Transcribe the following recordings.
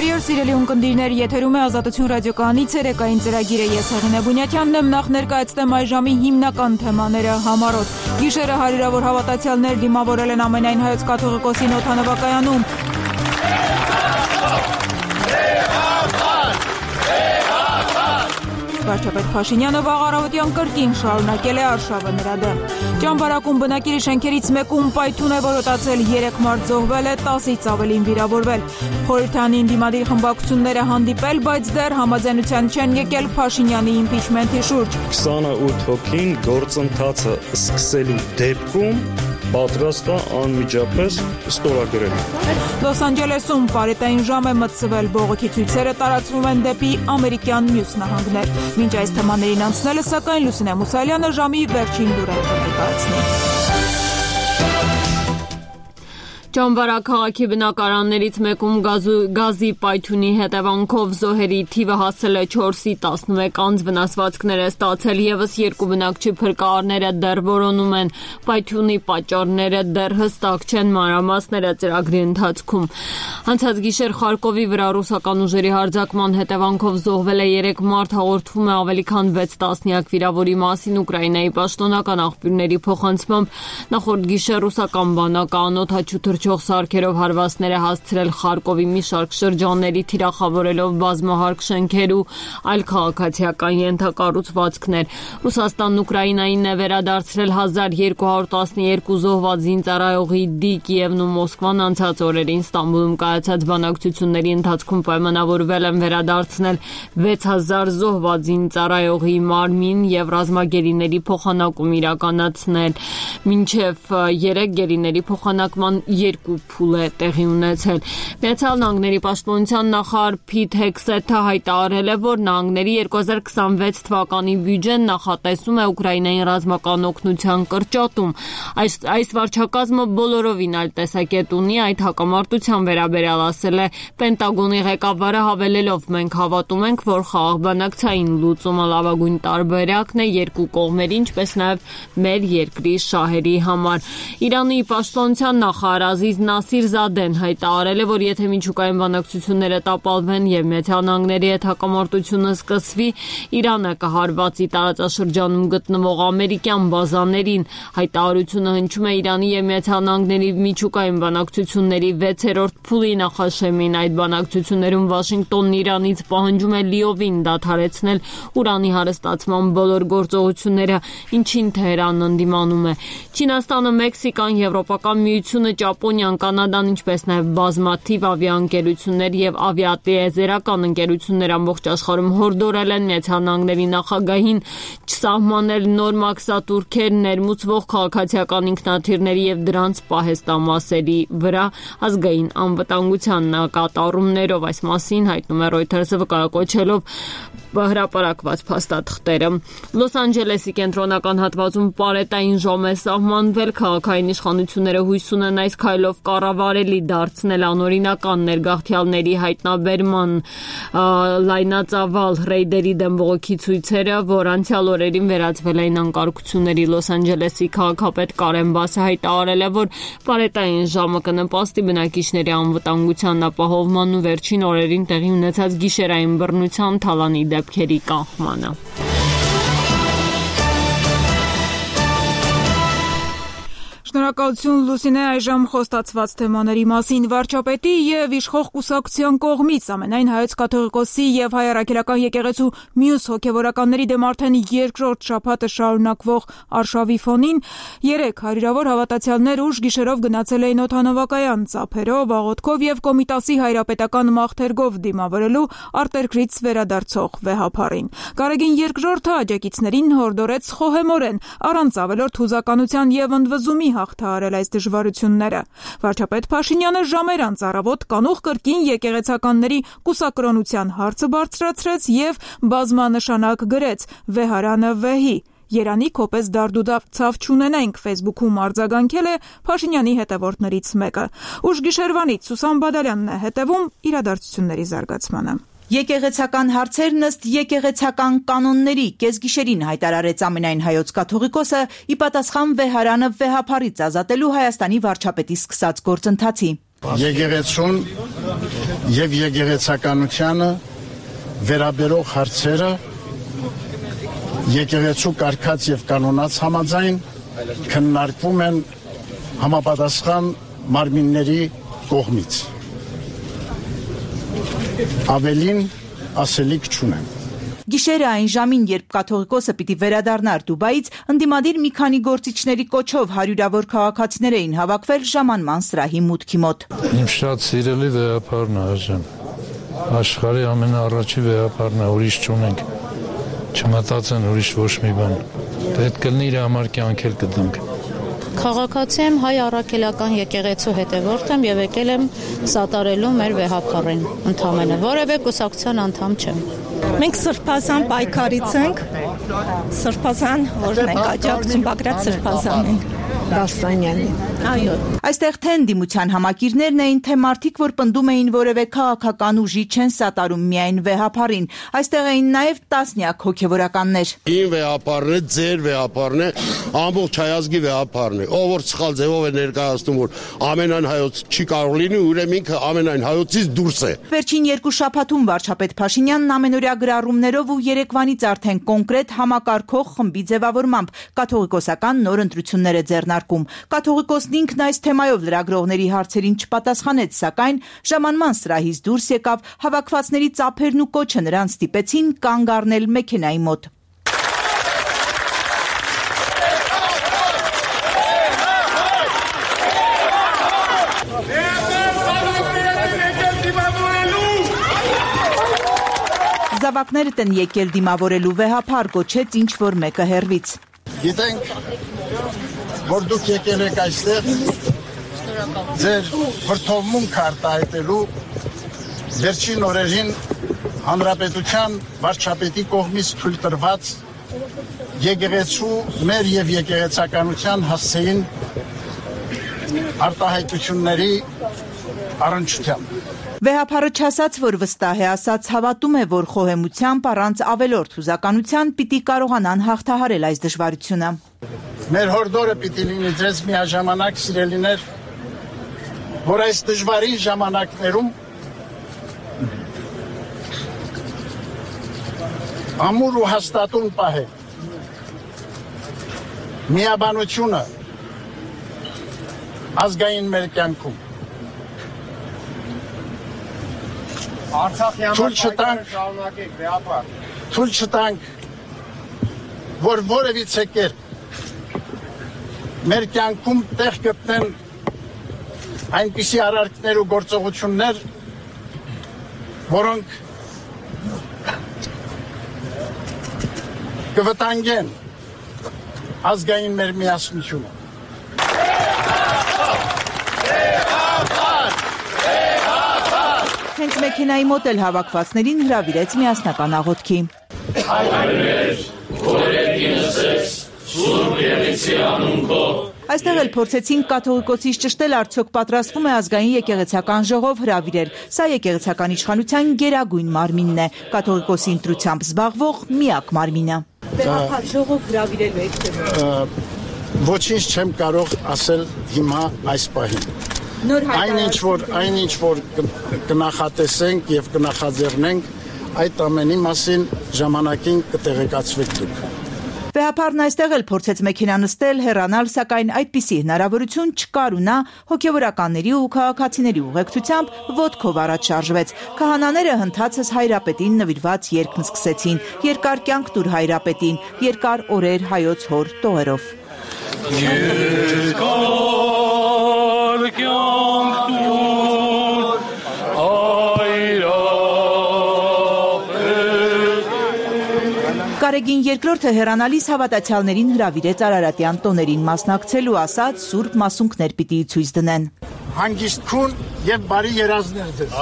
Բարի օր սիրելի ունկնդիրներ, եթերում է Ազատություն ռադիոկայանի ցերեկային ծրագիրը, ես Հեղինե Բունյաթյանն եմ, նախ ներկայացնեմ այս ժամի հիմնական թեմաները համառոտ։ Գիշերը հարյուրավոր հավատացյալներ դիմավորել են ամենայն հայոց կաթողիկոսի օդանավակայանում։ Վարչապետ Փաշինյանը վաղ առավոտյան կրկին շարունակել է արշավը նրա դեմ։ Ճամբարակում բնակելի շենքերից մեկում պայթյուն է որոտացել, 3 մարդ զոհվել է, 10-ից ավելին վիրավորվել։ Խորհրդարանին դիմադիր խմբակցությունները հանդիպել, բայց դեռ համաձայնության չեն եկել Փաշինյանի իմպիչմենթի շուրջ։ 28 հոգին գործընթացը սկսելու դեպքում պատրաստ է անմիջապես ստորագրել։ Լոս Անջելեսում պարետային ժամ է մտցվել, բողոքի ցույցերը տարածվում են դեպի ամերիկյան մյուս նահանգներ։ Մինչ այս թեմաներին անցնելը, սակայն Լուսինե Մուսալյանը ժամի վերջին լուրերը կներկայացնի։ Ճամբարակ քաղաքի բնակարաններից մեկում գազի պայթյունի հետևանքով զոհերի թիվը հասել է 4-ի 11 անձ, վնասվածքներ է ստացել ևս 2 բնակչի փրկարարները դեռ որոնում են։ Պայթյունի պատճառները դեռ հստակ չեն, մանրամասները ծրագրի ընթացքում։ Անցած գիշեր Խարկովի վրա ռուսական ուժերի հարձակման հետևանքով զոհվել է 3 մարդ, հաղորդվում է ավելի քան 6 տասնյակ վիրավորի մասին Ուկրաինայի պաշտոնական աղբյուրների փոխանցմամբ։ Նախորդ գիշեր ռուսական բանակը անօդաչու թռչող սարքերով հարվածներ է հասցրել Խարկովի մի շարք շրջանների, թիրախավորելով բազմահարկ շենքեր ու այլ քաղաքացիական ենթակառուցվածքներ։ Ռուսաստանն Ուկրաինային է վերադարձրել 1212 զոհված զինծառայողի դի Կիևն ու Մոսկվան անցած օրերին Ստամբուլում կայացած բանակցությունների ընթացքում պայմանավորվել են վերադարձնել 6000 զոհված զինծառայողի մարմին եւ ռազմագերիների փոխանակում իրականացնել։ Մինչև 3 գերիների փոխանակման 2 փուլ է տեղի ունեցել։ Միացյալ Նահանգների պաշտպանության նախարար Փիթ Հեքսեթը հայտարարել է, որ նահանգների 2026 թվականի բյուջեն նախատեսում է Ուկրաինային ռազմական օգնության կրճատում։ Այս վարչակազմը բոլորովին այլ տեսակետ ունի այդ հակամարտության վերաբերյալ, ասել է Պենտագոնի ղեկավարը, հավելելով. մենք հավատում ենք, որ խաղաղբանակցային լուծումը լավագույն տարբերակն է երկու կողմերի, ինչպես նաև մեր երկրի շահերի համար։ Իրանի պաշտպանության նախարար Ազիզ Նասիրզադեն հայտարարել է, որ եթե միջուկային բանակցությունները տապալվեն եւ Միացյալ Նահանգների հետ հակամարտությունը սկսվի, Իրանը կհարվածի տարածաշրջանում գտնվող ամերիկյան բազաներին։ Հայտարարությունը հնչում է Իրանի եւ Միացյալ Նահանգների միջուկային բանակցությունների 6-րդ փուլի նախաշեմին։ Այդ բանակցություններում Վաշինգտոնն Իրանից պահանջում է լիովին դադարեցնել ուրանի հարստացման բոլոր գործողությունները, ինչին Թեհրանն ընդդիմանում է։ Չինաստանը, Մեքսիկան, Եվրոպական միությունը, Ճապոնիան, Կանադան, ինչպես նաև բազմաթիվ ավիաընկերություններ եւ ավիատիեզերական ընկերություններ ամբողջ աշխարհում հորդորել են Միացյալ Նահանգների նախագահին չսահմանել նոր մաքսատուրքեր ներմուծվող քաղաքացիական ինքնաթիռների եւ դրանց պահեստամասերի վրա ազգային անվտանգության նկատառումներով։ Այս մասին հայտնում է Reuters-ը, վկայակոչելով հրապարակված փաստաթղթերը։ Լոս Անջելեսի կենտրոնական հատվածում պարետային ժամ է սահմանվել, քաղաքային իշխանությունները հույս ունեն այս քայլով կառավարելի դարձնել անօրինական ներգաղթյալների հայտնաբերման լայնածավալ ռեյդերի դեմ բողոքի ցույցերը, որ անցյալ օրերին վերածվել էին անկարգությունների։ Լոս Անջելեսի քաղաքապետ Կարեն Բասը հայտարարել է, որ պարետային ժամը կնպաստի բնակիչների անվտանգության ապահովման ու վերջին օրերին տեղի ունեցած գիշերային բռնության թալանի դեպքերի կանխմանը։ Շնորհակալություն Լուսինե, այժմ խոստացված թեմաների մասին։ Վարչապետի եւ իշխող կուսակցության կողմից ամենայն հայոց կաթողիկոսի եւ հայ առաքելական եկեղեցու մյուս հոգեվորականների դեմ արդեն երկրորդ շաբաթը շարունակվող արշավի ֆոնին 3 հարյուրավոր հավատացյալներ ուշ գիշերով գնացել էին օդանավակայան ծափերով, աղոթքով եւ Կոմիտասի հայրապետական մաղթերգով դիմավորելու արտերկրից վերադարձող վեհափառին։ Գարեգին երկրորդը աջակիցներին հորդորեց խոհեմորեն առանց ավելորդ հուզականության եւ ընդվզումի հաղթահարել այս դժվարությունները։ Վարչապետ Փաշինյանը ժամեր անց առավոտ կանուխ կրկին եկեղեցականների կուսակրոնության հարցը բարձրացրեց եւ բազմանշանակ գրեց. «Վեհարանը վեհի»։ Երանի քոպես դարդուդացավ չունենայինք Facebook-ում արձագանքել է Փաշինյանի հետևորդներից մեկը։ Ուշ գիշերվանից Սուսան Բադալյանն է հետևում իրադարձությունների զարգացմանը։ Եկեղեցական հարցերն ըստ եկեղեցական կանոնների կեսգիշերին հայտարարեց ամենայն հայոց կաթողիկոսը ի պատասխան վեհարանը վեհափառից ազատելու Հայաստանի վարչապետի սկսած գործընթացի։ Եկեղեցուն եւ եկեղեցականությանը վերաբերող հարցերը եկեղեցու կարգած եւ կանոնած համաձայն քննարկվում են համապատասխան մարմինների կողմից։ Ավելին ասելիք չունեմ։ Գիշերը այն ժամին, երբ կաթողիկոսը պիտի վերադառնար Դուբայից, ընդդիմադիր մի քանի գործիչների կոչով հարյուրավոր քաղաքացիներ էին հավաքվել ժամանման սրահի մուտքի մոտ։ Իմ շատ սիրելի վեհապարն է այժմ։ Աշխարհի ամենաառաջի վեհապարն է, ուրիշ չունենք։ Չմտածեն ուրիշ ոչ մի բան։ Պետք է իր համար կյանքել կդնենք։ Քաղաքացի եմ, հայ առաքելական եկեղեցու հետևորդ եմ եւ եկել եմ սատարելու մեր վեհապարին ընդամենը, որևէ կուսակցության անդամ չեմ։ Մենք սրբազան պայքարից ենք, սրբազան որն ենք, աջակցություն Բագրատ սրբազան ենք։ Դասանյանի։ Այո։ Այստեղ թե ընդդիմության համակիրներն էին, թե մարդիկ, որ պնդում էին որևէ քաղաքական ուժի չեն սատարում միայն վեհապարին։ Այստեղ էին նաև տասնյակ հոգևորականներ։ Ին վեհապարն է, ձեր վեհապարն է, ամբողջ հայազգի վեհապարն է։ Ով որ սխալ ձևով է ներկայացնում, որ ամենայն հայոց չի կարող լինի, ուրեմն ինքը ամենայն հայոցից դուրս է։ Վերջին 2 շաբաթում վարչապետ Փաշինյանն ամենօրյա գրառումներով ու երեկվանից արդեն կոնկրետ համակարգող խմբի ձևավորմամբ կաթողիկոսական նոր ընտրություններ է ձեռնարկում։ Կաթողիկոսն ինքն այս թեմայով լրագրողների հարցերին չպատասխանեց, սակայն ժամանման սրահից դուրս եկավ, հավաքվածների ծափերն ու կոչը նրան ստիպեցին կանգ առնել մեքենայի մոտ։ Զավակներդ են եկել դիմավորելու վեհապար, գոչեց ինչ որ մեկը հեռվից։ Գիտենք, որ դուք եկել եք այստեղ ձեր վրդովմունքը արտահայտելու վերջին օրերին հանրապետության վարչապետի կողմից թույլ տրված եկեղեցու մեր եւ եկեղեցականության հասցեին արտահայտությունների առնչությամբ։ Վեհապարը չասաց, որ վստահ է, ասաց հավատում է, որ խոհեմությամբ առանց ավելորդ հուզականության պիտի կարողանան հաղթահարել այս դժվարությունը։ Մեր հորդորը պիտի լինի ձեզ միաժամանակ, սիրելիներ, որ այս դժվարին ժամանակներում ամուր ու հաստատուն պահել միաբանությունը ազգային մեր կյանքում։ Թույլ չտանք, որ որևիցե կերպ մեր կյանքում տեղ գտնեն այնպիսի արարքներ ու գործողություններ, որոնք կվտանգեն ազգային մեր միասնությունը։ Հենց մեքենայի մոտ էլ հավաքվածներին հրավիրեց միասնական աղոթքի։ Այստեղ էլ փորձեցին կաթողիկոսից ճշտել, արդյոք պատրաստվում է ազգային եկեղեցական ժողով հրավիրել։ Սա եկեղեցական իշխանության գերագույն մարմինն է, կաթողիկոսի ընտրությամբ զբաղվող միակ մարմինը։ Վեհապար ժողով հրավիրելու եք թե։ Ոչինչ չեմ կարող ասել հիմա այս պահին։ Այնինչ որ կնախատեսենք եւ կնախաձեռնենք, այդ ամենի մասին ժամանակին կտեղեկացվեք դուք։ Վեհապարն այստեղ էլ փորձեց մեքենա նստել, հեռանալ, սակայն այդպիսի հնարավորություն չկար ու նա հոգևորականների ու քաղաքացիների ուղեկցությամբ ոտքով առաջ շարժվեց։ Քահանաները հնդածս հայրապետին նվիրված երգն սկսեցին. «Երկար կյանք տուր հայրապետին, երկար օրեր հայոց հոր տողերով»։ Կարեգին երկրորդը հեռանալիս հավատացյալներին հրավիրեց Արարատյան տոներին մասնակցելու, ասաց սուրբ մասունքներ պիտի ցույց դնեն։ Հանգիստ քուն եւ բարի երազներ ձեզ։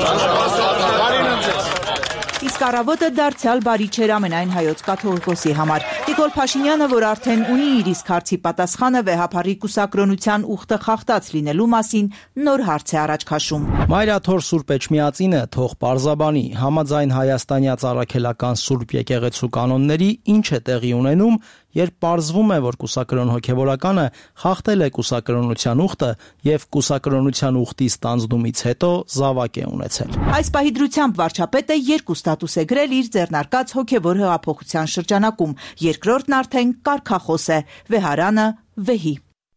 Իսկ առավոտը դարձյալ բարի չէր ամենայն հայոց կաթողիկոսի համար։ Նիկոլ Փաշինյանը, որ արդեն ունի իր իսկ հարցի պատասխանը վեհապարի կուսակրոնության ուխտը խախտած լինելու մասին, նոր հարց է առաջ քաշում։ Մայրաթոր Սուրբ Էջմիածինը թող պարզաբանի, համաձայն հայաստանյաց առաքելական Սուրբ եկեղեցու կանոնների ինչ է տեղի ունենում, երբ պարզվում է, որ կուսակրոն հոգևորականը խախտել է կուսակրոնության ուխտը եւ կուսակրոնության ուխտի ստանձնումից հետո զավակ է ունեցել։ Այս պահի դրությամբ վարչապետը 2 ստատուս է գրել իր ձեռնարկած հոգևոր հեղափոխության շրջանակում, երկրորդն արդեն կարգախոս է, վեհարանը վեհի։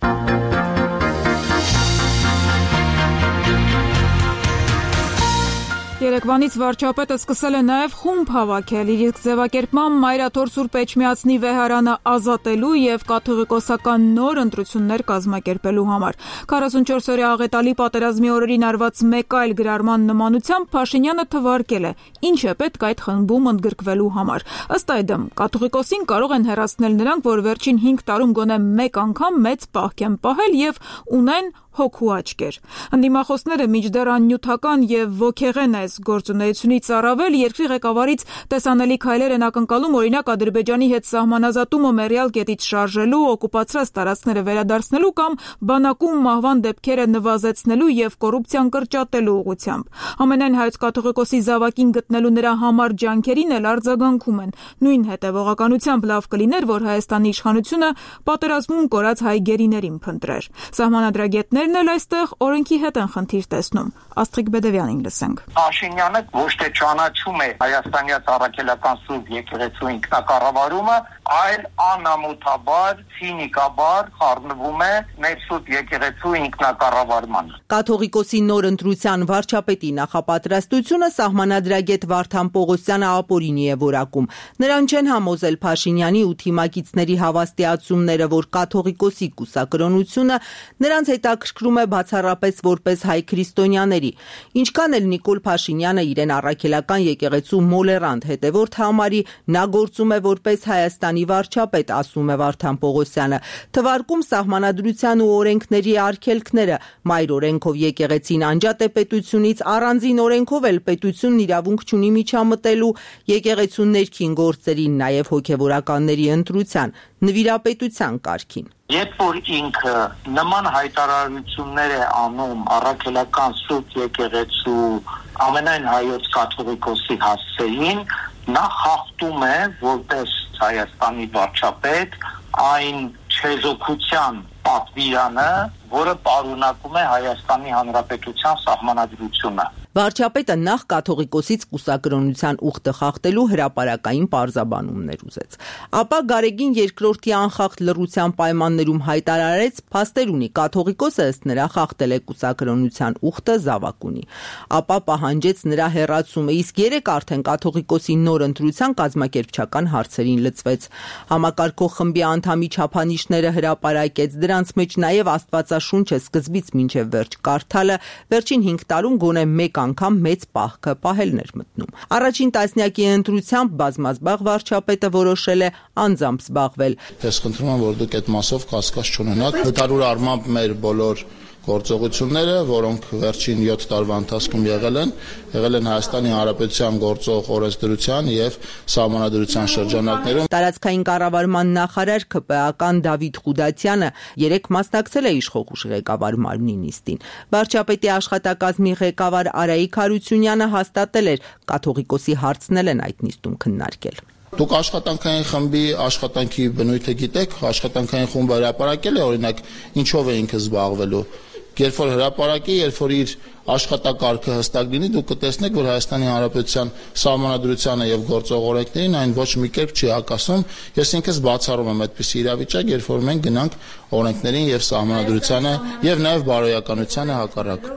Երեկվանից վարչապետը սկսել է նաև խումբ հավաքել, իր ձևակերպմամբ Մայրաթոր Սուրբ Էջմիածնի վեհարանը ազատելու եւ կաթողիկոսական նոր ընտրություններ կազմակերպելու համար։ 44-օրյա աղետալի պատերազմի օրերին արված մեկ այլ գրառման նմանությամբ Փաշինյանը թվարկել է, ինչ է պետք այդ խմբում ընդգրկվելու համար։ Ըստ այդմ, կաթողիկոսին կարող են հեռացնել նրանք, որ վերջին 5 տարում գոնե մեկ անգամ մեծ պահք են պահել եւ ունեն հոգու աչքեր։ Ընդդիմախոսները մինչդեռ աննյութական եւ ոգեղեն այս գործունեությունից առավել երկրի ղեկավարից տեսանելի քայլեր են ակնկալում, օրինակ Ադրբեջանի հետ սահմանազատումը մեռյալ կետից շարժելու, օկուպացրած տարածքները վերադարձնելու կամ բանակում մահվան դեպքերը նվազեցնելու եւ կոռուպցիան կրճատելու ուղղությամբ։ Ամենայն հայոց կաթողիկոսի զավակին գտնելու նրա համար ջանքերին էլ արձագանքում են։ Նույն հետևողականությամբ լավ կլիներ, որ Հայաստանի իշխանությունը պատերազմում կորած հայ գերիներին փնտրեր։ Սահմանադրագետներն էլ այստեղ օրենքի հետ են խնդիր տեսնում։ Աստղիկ Բեդևյանին լսենք։ Փաշինյանը ոչ թե ճանաչում է հայաստանյան առաքելական սուրբ եկեղեցու ինքնակառավարումը, այլ անամոթաբար, ցինիկաբար խառնվում է մեր սուրբ եկեղեցու ինքնակառավարմանը։ Կաթողիկոսի նոր ընտրության վարչապետի նախապատրաստությունը սահմանադրագետ Վարդան Պողոսյանը ապօրինի է որակում։ Նրան չեն համոզել Փաշինյանի ու թիմակիցների հավաստիացումները, որ կաթողիկոսի կուսակրոնությունը նրանց հետաքրքրում է բացառապես որպես հայ քրիստոնյաների։ Ինչքան էլ Նիկոլ Փաշինյանը իրեն առաքելական եկեղեցու մոլերանտ հետևորդ համարի, նա գործում է որպես Հայաստանի վարչապետ, ասում է Վարդան Պողոսյանը։ Թվարկում սահմանադրության ու օրենքների արգելքները, մայր օրենքով եկեղեցին անջատ է պետությունից, առանձին օրենքով էլ պետությունն իրավունք չունի միջամտելու եկեղեցու ներքին գործերին, նաև հոգևորականների ընտրության, նվիրապետության կարգին։ Երբ որ ինքը նման հայտարարություններ է անում առաքելական սուրբ եկեղեցու ամենայն հայոց կաթողիկոսի հասցեին, նա խախտում է որպես Հայաստանի վարչապետ այն չեզոքության պատվիրանը, որը պարունակում է Հայաստանի Հանրապետության սահմանադրությունը։ Վարչապետը նախ կաթողիկոսից կուսակրոնության ուխտը խախտելու հրապարակային պարզաբանումներ ուզեց։ Ապա Գարեգին II-ի անխախտ լռության պայմաններում հայտարարեց, փաստեր ունի, կաթողիկոսը ըստ նրա խախտել է կուսակրոնության ուխտը, զավակ ունի։ Ապա պահանջեց նրա հեռացումը, իսկ երեք արդեն կաթողիկոսի նոր ընտրության կազմակերպչական հարցերին լծվեց։ Համակարգող խմբի անդամի չափանիշները հրապարակեց, դրանց մեջ նաև Աստվածաշունչը սկզբից մինչև վերջ կարդալը, վերջին 5 տարում գոնե մեկ անգամ մեծ պահքը պահելն էր մտնում։ Առաջին տասնյակի ընտրությամբ բազմազբաղ վարչապետը որոշել է անձամբ զբաղվել։ Ես խնդրում եմ, որ դուք այդ մասով կասկած չունենաք։ Վտարուր առմամբ մեր բոլոր գործողությունները, որոնք վերջին 7 տարվա ընթացքում եղել են Հայաստանի Հանրապետության գործող օրենսդրության եւ սահմանադրության շրջանակներում։ Տարածքային կառավարման նախարար ՔՊԱ-ական Դավիթ Խուդատյանը երեք մասնակցել է իշխող ղեկավար մարմնի նիստին։ Վարչապետի աշխատակազմի ղեկավար Արայիկ Հարությունյանը հաստատել էր, կաթողիկոսի հարցնել են այդ նիստում քննարկել։ Դուք աշխատանքային խմբի աշխատանքի բնույթը գիտեք, աշխատանքային խումբը հրապարակել է, օրինակ, ինչով է ինքը զբաղվելու։ Երբ որ հրապարակի, երբ որ իր աշխատակարգը հստակ լինի, դուք կտեսնեք, որ Հայաստանի Հանրապետության սահմանադրությանը եւ գործող օրենքներին այն ոչ մի կերպ չի հակասում։ Ես ինքս բացառում եմ այդպիսի իրավիճակ, երբ որ մենք գնանք օրենքներին եւ սահմանադրությանը եւ նաեւ բարոյականությանը հակառակ։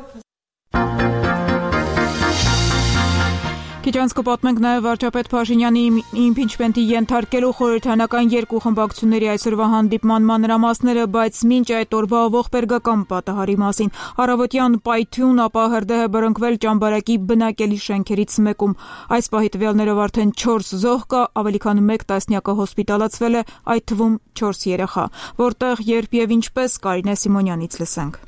Քիչ անց կպատմենք նաև վարչապետ Փաշինյանի իմպիչմենտի ենթարկելու խորհրդարանական երկու խմբակցությունների այսօրվա հանդիպման մանրամասները, բայց մինչ այդ օրվա ողբերգական պատահարի մասին։ Առավոտյան պայթյուն, ապա հրդեհ է բռնկվել Ճամբարակի բնակելի շենքերից մեկում։ Այս պահի տվյալներով արդեն 4 զոհ կա, ավելի քան 1 տասնյակը հոսպիտալացվել է, այդ թվում 4 երեխա։ Որտեղ, երբ եւ ինչպես, Կարինե Սիմոնյանից լսենք։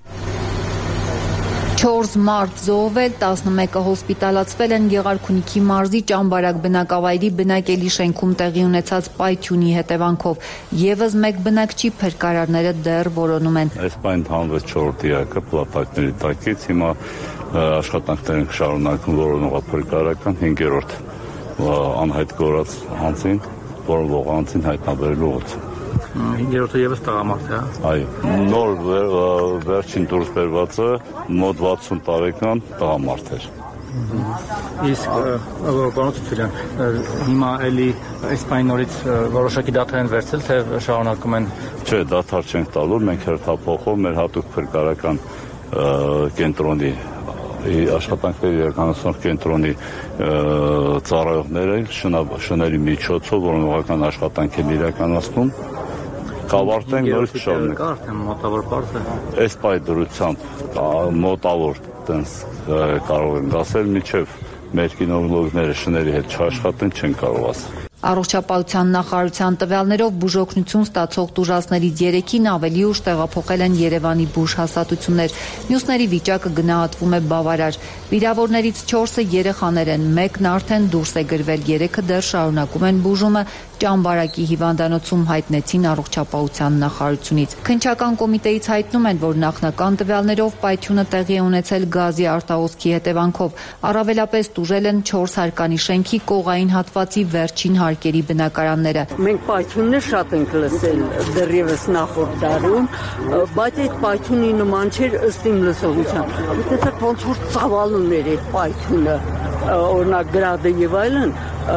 4 մարդ զոհվել, 11-ը հոսպիտալացվել են Գեղարքունիքի մարզի Ճամբարակ բնակավայրի բնակելի շենքում տեղի ունեցած պայթյունի հետևանքով։ Եվս մեկ բնակչի փրկարարները դեռ որոնում են։ Այս պայն հանվեց 4 դիակը պլատակների տակից, հիմա աշխատանքներ են շարունակում որոնողա փրկարարական 5-րդ անհայտ կորած անձին, որոնք անձին հայտնաբերելու ուղղությամբ։ Երրորդը եւս տղամարդ է, հա։ Այո, նոր վերջին դուրս բերվածը մոտ 60 տարեկան տղամարդ էր։ Իսկ պարոն հիմա էլի այս պայն նորից որոշակի դադար են վերցել, թե շարունակում են։ Չէ, դադար չենք տալու, մենք հերթափոխով մեր հատուկ փրկարարական կենտրոնի աշխատանքների իրականացնող կենտրոնի ծառայողները շների միջոցով որոնողական աշխատանք են իրականացնում, կավարտենք նորից կշարունակենք։ Արդեն մոտավոր պարզ է։ Այս պայդրությամբ մոտավոր տենց կարող ենք ասել, միջև մեր կինոլոգները շների հետ չաշխատեն, չեն կարող ասել։ Առողջապահության նախարարության տվյալներով բուժօգնություն ստացող տուժածներից 3-ին ավելի ուշ տեղափոխել են Երևանի բուժ հաստատություններ։ Մյուսների վիճակը գնահատվում է բավարար։ Վիրավորներից 4-ը երեխաներ են, 1-ն արդեն դուրս է գրվել, 3-ը դեռ շարունակում են բուժումը, Ճամբարակի հիվանդանոցում հայտնեցին առողջապահության նախարարությունից։ Քննչական կոմիտեից հայտնում են, որ նախնական տվյալներով պայթյունը տեղի է ունեցել գազի արտահոսքի հետևանքով։ Առավելապես տուժել են 4 հարկանի շենքի կողային հատվածի վերջին հարկերի բնակարանները։ Մենք պայթյուններ շատ ենք լսել դեռևս նախորդ տարում, բայց այդ պայթյունի նման չէր ըստ իմ լսողության։ Տեսեք ոնց որ ծավալուն էր այդ պայթյունը, օրինակ գրադը եւ այլն,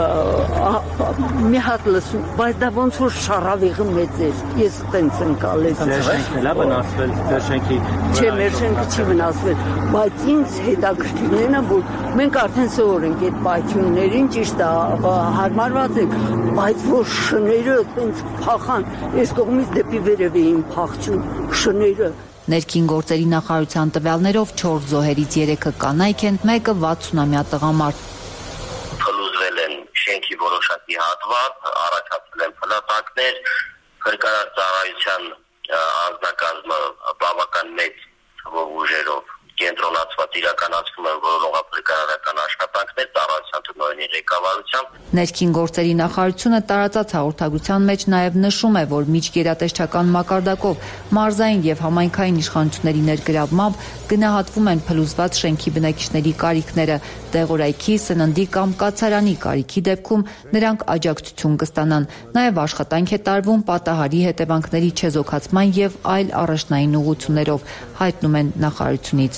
մի հատ լսում, բայց դա ոնց որ շարավիղը մեծ էր, ես տենց ընկալեցի։ Ձեր շենքն է վնասվել, ձեր շենքի։ Չէ, մեր շենքը չի վնասվել, բայց ինձ հետաքրքիրն է, որ մենք արդեն սովոր ենք այդ պայթյուններին, ճիշտ է, հարմարված ենք, բայց որ շները տենց փախան, այս կողմից դեպի վերև էին փախչում շները։ Ներքին գործերի նախարարության տվյալներով 4 զոհերից 3-ը կանայք են, 1-ը 60-ամյա տղամարդ։ Փլուզվել են շենքի որոշակի հատված, առաջացել են փլատակներ, փրկարար ծառայության անձնակազմը բավական մեծ թվով ուժերով կենտրոնացված իրականացվում են որոնողափրկարարական աշխատանքներ ծառայության տնօրենի ղեկավարությամբ։ Ներքին գործերի նախարարությունը տարածած հաղորդագրության մեջ նաև նշում է, որ միջգերատեսչական մակարդակով մարզային եւ համայնքային իշխանությունների ներգրավմամբ գնահատվում են փլուզված շենքի բնակիչների կարիքները, տեղորայքի, սննդի կամ կացարանի կարիքի դեպքում նրանք աջակցություն կստանան։ Նաև աշխատանք է տարվում պատահարի հետևանքների չեզոքացման եւ այլ առաջնային ուղղություններով, հայտնում են նախարարությունից։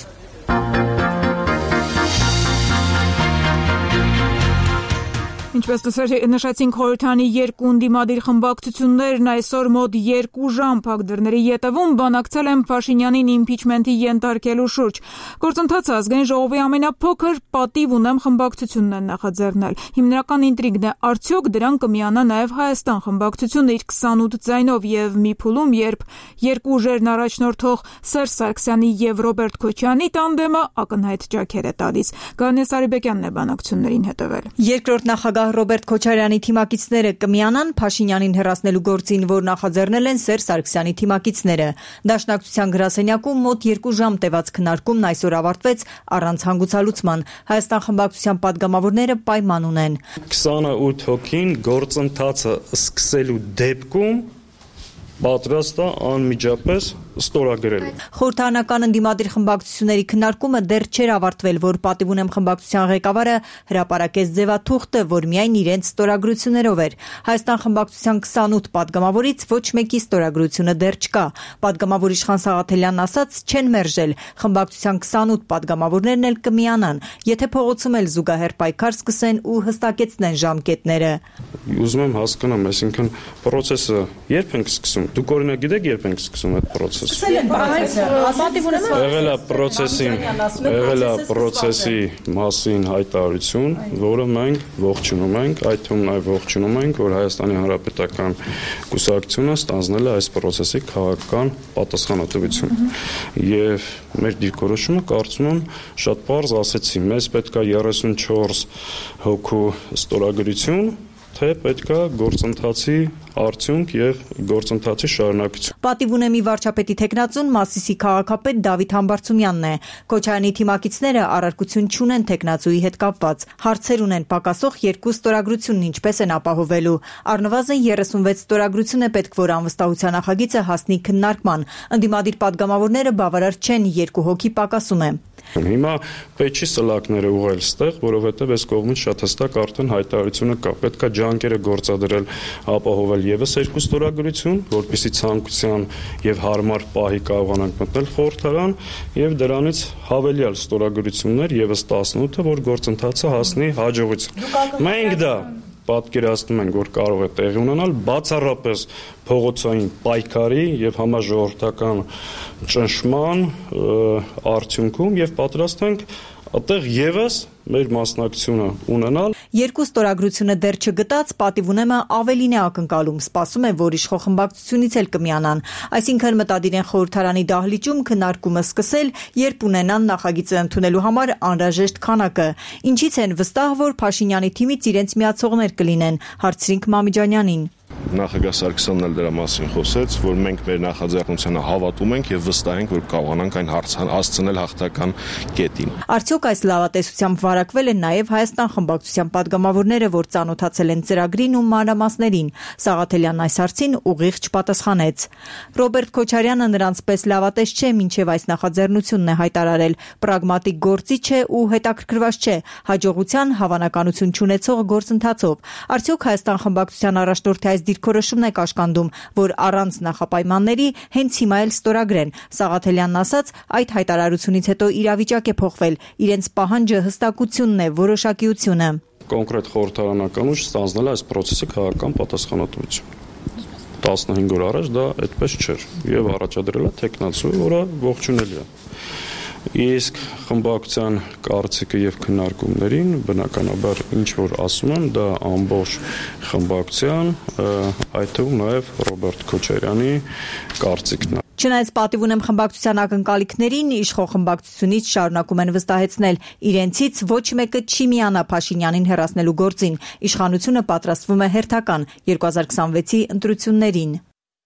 Ինչպես նշեցինք, խորհրդանի երկու ընդդիմադիր խմբակցություններն այսօր մոտ 2 ժամ փակ դռների ետևում բանակցել են Փաշինյանին իմպիչմենթի ենթարկելու շուրջ։ Գործընթացը ազգային ժողովի ամենափոքր պատիվ ունեմ խմբակցությունն են նախաձեռնել։ Հիմնական ինտրիգն է, արդյոք դրան կմիանա նաև Հայաստան խմբակցությունը իր 28 ձայնով եւ մի փուլում, երբ երկու ուժերն առաջնորդող Սերժ Սարգսյանի եւ Ռոբերտ Քոչարյանի տանդեմը ակնհայտ ջանքեր է տալիս։ Գանե Սարիբեկյանն է բանակցություններին հետևել։ Երկրորդ նախագահ Ռոբերտ Քոչարյանի թիմակիցները կմիանան Փաշինյանին հեռացնելու գործին, որ նախաձեռնել են Սերժ Սարգսյանի թիմակիցները։ Դաշնակցության գրասենյակում մոտ 2 ժամ տևած քննարկումն այսօր ավարտվեց առանց հանգուցալուծման։ Հայաստան խմբակցության падգամավորները պայման ունեն։ 28 հոգին գործընթացը սկսելու դեպքում պատրաստ է անմիջապես ստորագրել։ Խորհրդարանական ընդդիմադիր խմբակցությունների քննարկումը դեռ չէր ավարտվել, որ պատիվ ունեմ խմբակցության ղեկավարը հրապարակեց ձևաթուղթը, որ միայն իրենց ստորագրություններով էր։ Հայաստան խմբակցության 28 падգամավորից ոչ մեկի ստորագրությունը դեռ չկա։ Падգամավոր Իշխան Սաղաթելյանն ասաց, չեն մերժել, խմբակցության 28 падգամավորներն էլ կմիանան, եթե փողոցում էլ զուգահեռ պայքար սկսեն ու հստակեցնեն ժամկետները։ Ուզում եմ հասկանամ, այսինքն process-ը երբ ենք սկսում։ Դուք օրինակ գիտեք երբ ենք սկսում այդ process-ը։ Եղել է process-ի մասին հայտարարություն, որը մենք ողջունում ենք, այդ թվում նաև ողջունում ենք, որ Հայաստանի Հանրապետական կուսակցությունը ստանձնել է այս process-ի քաղաքական պատասխանատվություն։ Եվ մեր դիրքորոշումը կարծում եմ շատ պարզ ասեցի, մեզ պետք է 34 հոգու ստորագրություն, թե պետք է գործընթացի արդյունք եւ գործընթացի շարունակություն։ Պատիվ ունեմի վարչապետի տեխնացուն Մասիսի քաղաքապետ Դավիթ Համբարձումյանն է։ Քոչարյանի թիմակիցները առարկություն չունեն տեխնացուի հետ կապված։ Հարցեր ունեն պակասող 2 ստորագրությունն ինչպես են ապահովելու։ Առնվազն 36 ստորագրություն է պետք, որ անվստահության նախագիծը հասնի քննարկման։ Ընդդիմադիր падգամավորները բավարար չեն, 2 հոգի պակասում է։ Հիմա պետք չի սլակները ուղղել ստեղ, որովհետև այս կողմից շատ հստակ արդեն հայտարարությունը կա։ Պետք է ջանքերը գործադրել, ապահովել եւս 2 ստորագրություն, որպեսզի ցանկության եւ հարմար պահի կարողանանք մտնել խորհրդարան եւ դրանից հավելյալ ստորագրություններ եւս 18-ը, որ գործընթացը հասնի հաջողության։ Մենք դա պատկերացնում ենք, որ կարող է տեղի ունենալ բացառապես փողոցային պայքարի եւ համաժողովրդական ճնշման արդյունքում եւ պատրաստ ենք այդտեղ եւս մեր մասնակցությունը ունենալ։ 2 ստորագրությունը դեռ չգտած պատիվունեմը ավելին է ակնկալում, սպասում է, որ իշխող խմբակցությունից էլ կմիանան։ Այսինքն մտադիր են խորհրդարանի դահլիճում քննարկումը սկսել, երբ ունենան նախագիծը ընդունելու համար անհրաժեշտ քանակը։ Ինչից են վստահ, որ Փաշինյանի թիմից իրենց միացողներ կլինեն, հարցրինք Մամիջանյանին։ Նախագահ Սարգսյանն էլ դրա մասին խոսեց, որ մենք մեր նախաձեռնությանը հավատում ենք եւ վստահ ենք, որ կարողանանք այն հասցնել հաղթական կետին։ Արդյոք այս լավատեսությամբ վարակվել են նաեւ Հայաստան խմբակցության падգամավորները, որ ծանոթացել են ծրագրին ու մանրամասներին։ Սաղաթելյանն այս հարցին ուղիղ չպատասխանեց։ Ռոբերտ Քոչարյանը նրանց պես լավատես չէ, մինչեւ այս նախաձեռնությունն է հայտարարել։ Պրագմատիկ գործիչ է ու հետաքրքրված չէ հաջողության հավանականություն չունեցող գործընթացով։ Արդյոք Հայաստան խմբակցության առաջնորդի այս դիրքորոշումն է կաշկանդում, որ առանց նախապայմանների հենց հիմա էլ ստորագրեն։ Սաղաթելյանն ասաց, այդ հայտարարությունից հետո իրավիճակ է փոխվել, իրենց պահանջը հստակությունն է, որոշակիությունը։ Կոնկրետ խորհրդարանական ուժ ստանձնել այս process-ը քաղաքական պատասխանատվություն։ 15 օր առաջ դա այդպես չէր եւ առաջադրել է տեխնացու, որը ողջունելի է։ Իսկ խմբակցության կարծիքը եւ քննարկումներին բնականաբար ինչ որ ասում եմ, դա ամբողջ խմբակցության, այդ թվում նաեւ Ռոբերտ Քոչարյանի կարծիքն է։ Չնայած պատիվունեմ խմբակցության ակնկալիքներին, իշխող խմբակցությունից շարունակում են վստահեցնել, իրենցից ոչ մեկը չի միանա Փաշինյանին հեռացնելու գործին։ Իշխանությունը պատրաստվում է հերթական 2026-ի ընտրություններին։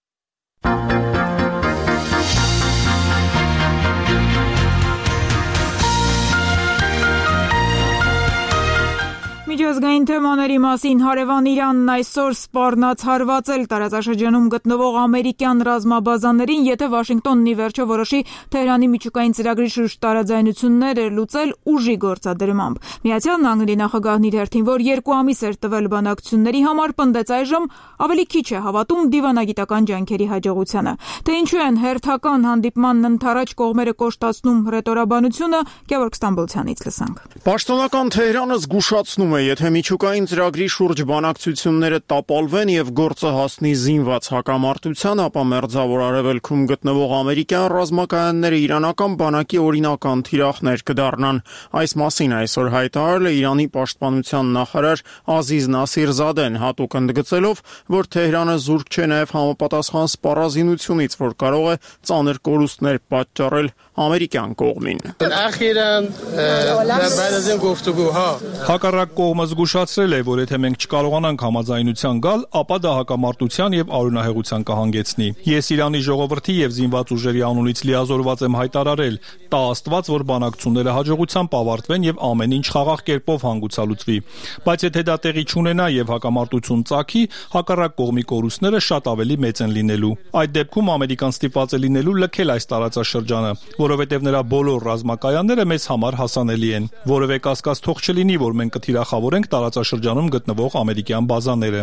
Միջազգային թեմաների մասին հարևան Իրանն այսօր սպառնաց հարվածել տարածաշրջանում գտնվող ամերիկյան ռազմաբազաներին, եթե Վաշինգտոնն ի վերջո որոշի Թեհրանի միջուկային ծրագրի շուրջ տարաձայնություններ լուծել ուժի գործադրմամբ։ Միացյալ Նահանգների նախագահն իր հերթին, որ 2 ամիս էր տվել բանակցությունների համար, պնդեց այժմ ավելի քիչ է հավատում դիվանագիտական ջանքերի հաջողությանը։ Թե ինչու են հերթական հանդիպմանն ընթരാճ կողմերը կոշտացնում ռետորաբանությունը, Գևորգ Ստամբոլցյանից լսանք։ Պաշտոնական Թեհրանը զգուշացնում է, եթե միջուկային ծրագրի շուրջ բանակցությունները տապալվեն եւ գործը հասնի զինված հակամարտության, ապա Մերձավոր Արևելքում գտնվող ամերիկյան ռազմակայանները իրանական բանակի օրինական թիրախներ կդառնան։ Այս մասին այսօր հայտարարել է Իրանի պաշտպանության նախարար Ազիզ Նասիրզադեն, հատուկ ընդգծելով, որ Թեհրանը զուրկ չէ նաեւ համապատասխան սպառազինությունից, որ կարող է ծանր կորուստներ պատճառել ամերիկյան կողմին։ Հակառակ կողմը զգուշացրել է, որ եթե մենք չկարողանանք համաձայնության գալ, ապա դա հակամարտության եւ արյունահեղության կհանգեցնի։ Ես Իրանի ժողովրդի եւ զինված ուժերի անունից լիազորված եմ հայտարարել, տա Աստված, որ բանակցությունները հաջողությամբ ավարտվեն եւ ամեն ինչ խաղաղ կերպով հանգուցալուծվի։ Բայց եթե դա տեղի չունենա եւ հակամարտություն ծագի, հակառակ կողմի կորուստները շատ ավելի մեծ են լինելու։ Այդ դեպքում Ամերիկան ստիպված է լինելու լքել այս տարածաշրջանը, որովհետեւ նրա բոլոր ռազմակայանները մեզ համար հասանելի են։ Որևէ կասկած թող չլինի, որ մենք կթիրախավորենք տարածաշրջանում գտնվող ամերիկյան բազաները։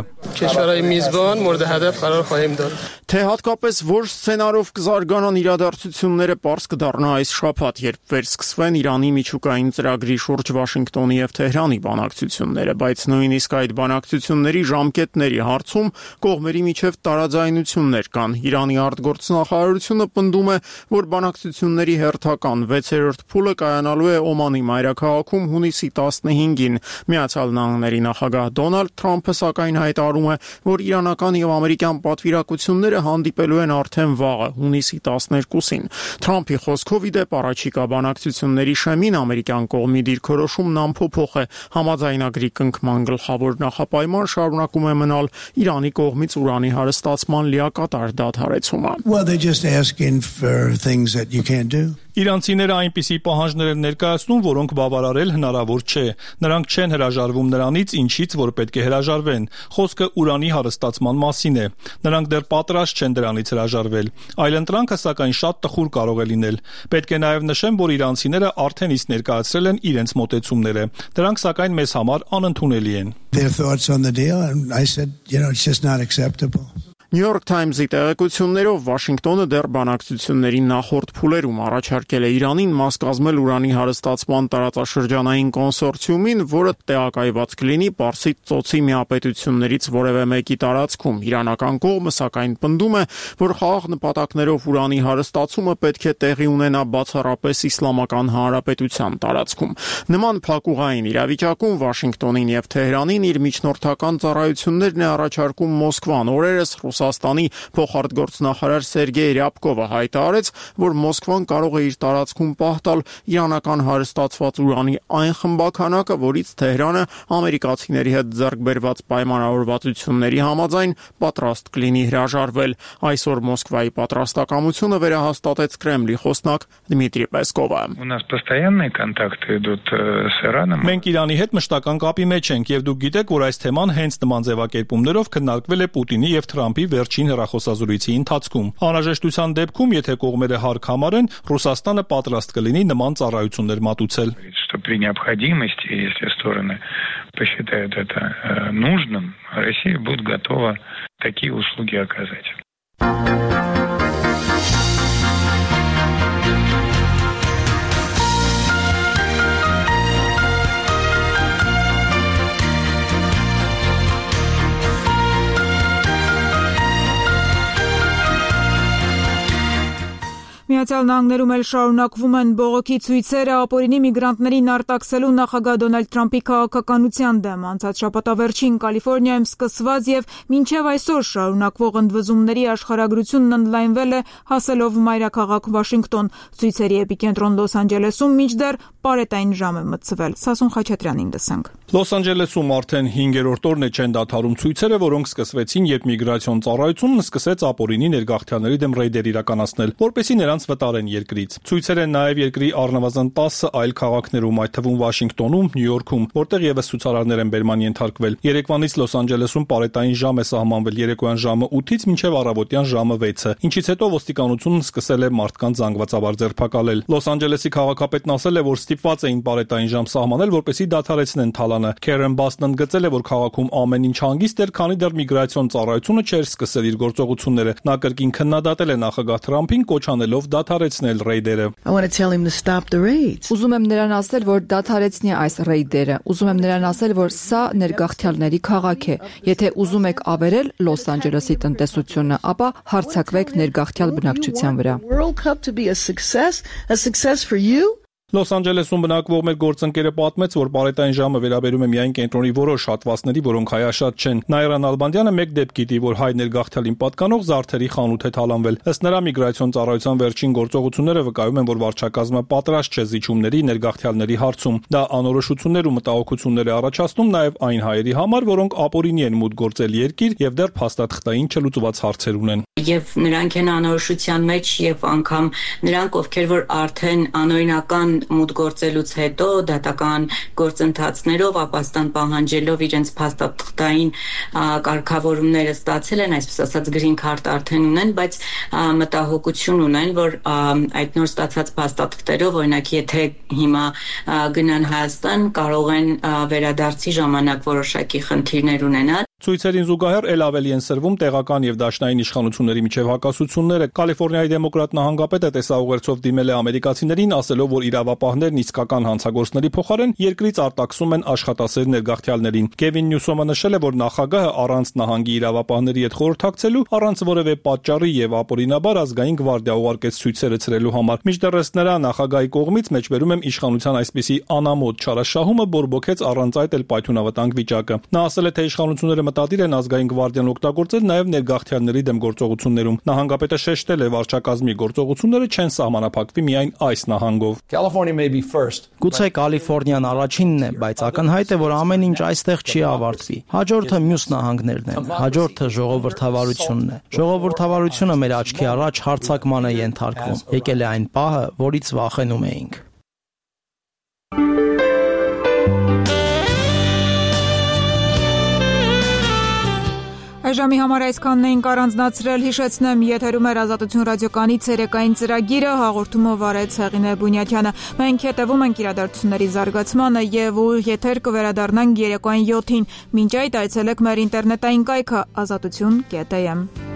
Թե հատկապես որ սցենարով կզարգանան իրադարձությունները, պարզ կդառնա այս շաբաթ, երբ վերսկսվեն Իրանի միջուկային ծրագրի շուրջ Վաշինգտոնի եւ Թեհրանի բանակցությունները, բայց նույնիսկ այդ բանակցությունների ժամկետների հարցում կողմերի միջև տարաձայնություններ կան։ Իրանի արտգործնախարարությունը պնդում է, որ բանակցությունների հերթական 6-րդ փուլը կայանալու է Օմանի մայրաքաղաքում հունիսի 15-ին։ Միացյալ Նահանգների նախագահ Դոնալդ Թրամփը սակայն հայտարարում է, որ իրանական եւ ամերիկյան պատվիրակությունները հանդիպելու են արդեն վաղը, հունիսի 12-ին։ Թրամփի խոսքով ի դեպ առաջիկա բանակցությունների շեմին ամերիկյան կողմի դիրքորոշումն անփոփոխ է։ Համաձայնագրի կնքման գլխավոր նախապայման շարունակում է մնալ Իրանի կողմից ուրանի հարստացման լիակատար դադարեցումը։ Իրանցիները այնպիսի պահանջներ են ներկայացնում, որոնք բավարարել հնարավոր չէ։ Նրանք չեն հրաժարվում նրանից, ինչից որ պետք է հրաժարվեն։ Խոսքը ուրանի հարստացման մասին է։ Նրանք դեռ պատրաստ չեն դրանից հրաժարվել։ Այլընտրանքը սակայն շատ տխուր կարող է լինել։ Պետք է նաև նշեմ, որ իրանցիները արդեն իսկ ներկայացրել են իրենց մոտեցումները։ Դրանք սակայն մեզ համար անընդունելի են։ Their thoughts on the deal, and I said, it's just not acceptable. New York Times-ի տեղեկություններով Վաշինգտոնը դեռ բանակցությունների նախորդ փուլերում առաջարկել է Իրանին մաս կազմել ուրանի հարստացման տարածաշրջանային կոնսորցիումին, որը տեղակայված կլինի Պարսից ծոցի միապետություններից որևէ մեկի տարածքում։ Իրանական կողմը սակայն պնդում է, որ խաղաղ նպատակներով ուրանի հարստացումը պետք է տեղի ունենա բացառապես Իսլամական Հանրապետության տարածքում։ Նման փակուղային իրավիճակում Վաշինգտոնին եւ Թեհրանին իր միջնորդական ծառայություններն է առաջարկում Մոսկվան։ Օրերս Ռուսաստանի փոխարտգործնախարար Սերգեյ Ռյաբկովը հայտարարեց, որ Մոսկվան կարող է իր տարածքում պահտալ իրանական հարստացված ուրանի այն խմբաքանակը, որից Թեհրանը ամերիկացիների հետ ձեռք բերված պայմանավորվածությունների համաձայն պատրաստ կլինի հրաժարվել։ Այսօր Մոսկվայի պատրաստակամությունը վերահաստատեց Կրեմլի խոսնակ Դմիտրի Պեսկովը։ Մենք Իրանի հետ մշտական կապի մեջ ենք եւ դուք գիտեք, որ այս թեման հենց նման ձևակերպումներով քննարկվել է Պուտինի եւ Թրամփի վերջին հեռախոսազրույցի ընթացքում։ Անհրաժեշտության դեպքում, եթե կողմերը հարկ համարեն, Ռուսաստանը պատրաստ կլինի նման ծառայություններ մատուցել։ При необходимости, если стороны посчитают это нужным, Россия будет готова такие услуги оказать. Միացյալ Նահանգներում էլ շարունակվում են բողոքի ցույցերը ապօրինի միգրանտներին արտաքսելու նախագահ Դոնալդ Թրամփի քաղաքականության դեմ։ Անցած շաբաթավերջին Կալիֆոռնիայում սկսված եւ մինչեւ այսօր շարունակվող ընդվզումների աշխարհագրությունն ընդլայնվել է հասելով մայրաքաղաք Վաշինգտոն։ Ցույցերի էպիկենտրոն Լոս Անջելեսում մինչդեռ պարետային ժամ է մտցվել։ Սասուն Խաչատրյանին լսենք։ Լոս Անջելեսում արդեն 5-րդ օրն է չեն դադարում ցույցերը, որոնք սկսվեցին, երբ միգրացիոն ծառայությունն սկսեց ապօրինի ներգաղթյալների դեմ ռեյդեր իրականացնել, որպեսզի նրանց վտարեն երկրից։ Ցույցեր են նաև երկրի առնվազն 10 այլ քաղաքներում, այդ թվում Վաշինգտոնում, Նյու Յորքում, որտեղ եւս ցուցարարներ են բերման ենթարկվել։ Երեկվանից Լոս Անջելեսում պարետային ժամ է սահմանվել երեկոյան ժամը 8-ից մինչև առավոտյան ժամը 6-ը, ինչից հետո ոստիկանությունն սկսել է մարդկանց զանգվածաբար ձերբակալել։ Լոս Անջելեսի քաղաքապետն ասել է, որ ստիպված էին պարետային ժամ սահմանել, որպեսզի դադարեցնեն թալանը։ Քերեն Բասն ընդգծել է, որ քաղաքում ամեն ինչ հանգիստ էր, քանի դեռ միգրացիոն ծառայությունը չէր սկսել իր գործողությունները։ Նա կրկին քննադատել է նախագահ Թրամփին, կոչ անելով դադարեցնել ռեյդերը։ Ուզում եմ նրան ասել, որ դադարեցնի այս ռեյդերը։ Ուզում եմ նրան ասել, որ սա ներգաղթյալների քաղաք է։ Եթե ուզում եք ավերել Լոս Անջելեսի տնտեսությունը, ապա հարձակվեք ներգաղթյալ բնակչության վրա։ Լոս Անջելեսում բնակվող մեր գործընկերը պատմեց, որ պարետային ժամը վերաբերում է միայն կենտրոնի որոշ հատվածների, որոնք հայաշատ չեն։ Նայրան Ալբանդյանը մեկ դեպք գիտի, որ հայ ներգաղթյալին պատկանող զարդերի խանութ է թալանվել։ Ըստ նրա միգրացիոն ծառայության վերջին գործողությունները վկայում են, որ վարչակազմը պատրաստ չէ զիջումների ներգաղթյալների հարցում։ Դա անորոշություններ ու մտահոգություններ է առաջացնում նաև այն հայերի համար, որոնք ապօրինի են մուտք գործել երկիր եւ դեռ փաստաթղթային չլուծված հարցեր ունեն։ Եվ նրանք են անորոշության մեջ եւ անգամ նրանք, ովքեր որ արդեն անօրինական մուտք գործելուց հետո դատական գործընթացներով ապաստան պահանջելով իրենց փաստաթղթային կարգավորումները ստացել են, այսպես ասած green card արդեն ունեն, բայց մտահոգություն ունեն, որ այդ նոր ստացած փաստաթղթերով, օրինակ, եթե հիմա գնան Հայաստան, կարող են վերադարձի ժամանակ որոշակի խնդիրներ ունենալ։ Ցույցերին զուգահեռ ել ավելի են սրվում տեղական եւ դաշնային իշխանությունների միջև հակասությունները։ Կալիֆոռնիայի դեմոկրատ նահանգապետը տեսաուղերձով դիմել է ամերիկացիներին, ասելով, որ իրավապահներն իսկական հանցագործների փոխարեն երկրից արտաքսում են աշխատասեր ներգաղթյալներին։ Քևին Նյուսոմը նշել է, որ նախագահը առանց նահանգի իրավապահների հետ խորհրդակցելու, առանց որևէ պատճառի եւ ապօրինաբար ազգային գվարդիա ուղարկեց ցույցերը ցրելու համար։ Մինչդեռ ըստ նրա նախագահի կողմից մեջբերում եմ իշխանության այսպիսի անամոթ չարաշահումը բորբոքեց առանց այդ էլ պայթյունավտանգ վիճակը։ Նա ասել է, թե իշխանությունները մտադիր են ազգային գվարդիան օգտագործել նաև ներգաղթյալների դեմ գործողություններում։ Նահանգապետը շեշտել է, վարչակազմի գործողությունները չեն սահմանափակվի միայն այս նահանգով։ Գուցե Կալիֆոռնիան առաջինն է, բայց ակնհայտ է, որ ամեն ինչ այստեղ չի ավարտվի։ Հաջորդը մյուս նահանգներն են, հաջորդը ժողովրդավարությունն է։ Ժողովրդավարությունը մեր աչքի առաջ հարձակման է ենթարկվում։ Եկել է այն պահը, որից վախենում էինք։ Այժմի համար այսքանն էինք առանձնացրել, հիշեցնեմ, եթերում էր Ազատություն ռադիոկայանի ցերեկային ծրագիրը, հաղորդումը վարեց Հեղինե Բունյաթյանը։ Մենք հետևում ենք իրադարձությունների զարգացմանը եւ ուղիղ եթեր կվերադառնանք երեկոյան 7-ին։ Մինչ այդ այցելեք մեր ինտերնետային կայքը azatutun.am։